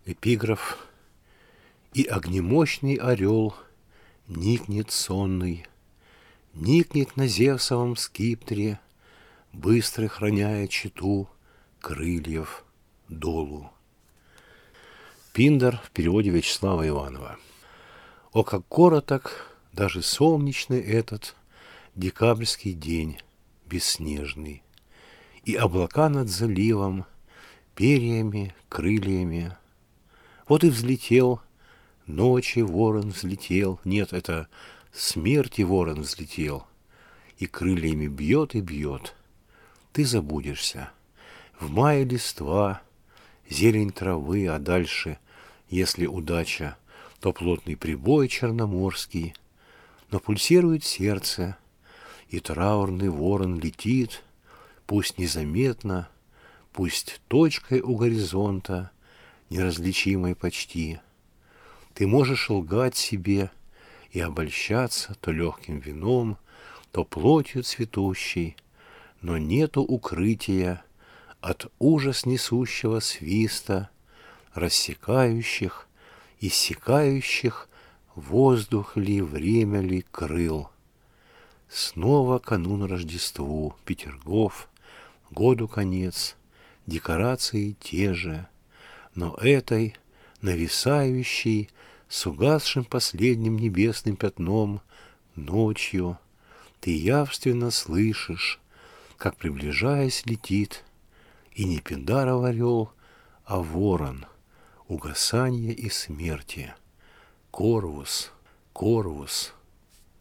Эпиграф. И огнемощный орел никнет сонный, никнет на Зевсовом скипетре, быстро храняя чету крыльев долу. Пиндар в переводе Вячеслава Иванова. О, как короток даже солнечный этот декабрьский день бесснежный, и облака над заливом перьями, крыльями. Вот и взлетел, ночи ворон взлетел, нет, это смерти ворон взлетел, и крыльями бьет и бьет. Ты забудешься. В мае листва, зелень травы, а дальше, если удача, то плотный прибой черноморский. Но пульсирует сердце, и траурный ворон летит, пусть незаметно, пусть точкой у горизонта, неразличимой почти. Ты можешь лгать себе и обольщаться то легким вином, то плотью цветущей, но нету укрытия от ужас несущего свиста, рассекающих, иссякающих воздух ли, время ли крыл. Снова канун Рождеству, Петергоф, году конец, декорации те же, но этой, нависающей, с угасшим последним небесным пятном, ночью, ты явственно слышишь, как, приближаясь, летит, и не Пиндаров орел, а ворон, угасанье и смерти. Корвус, Корвус.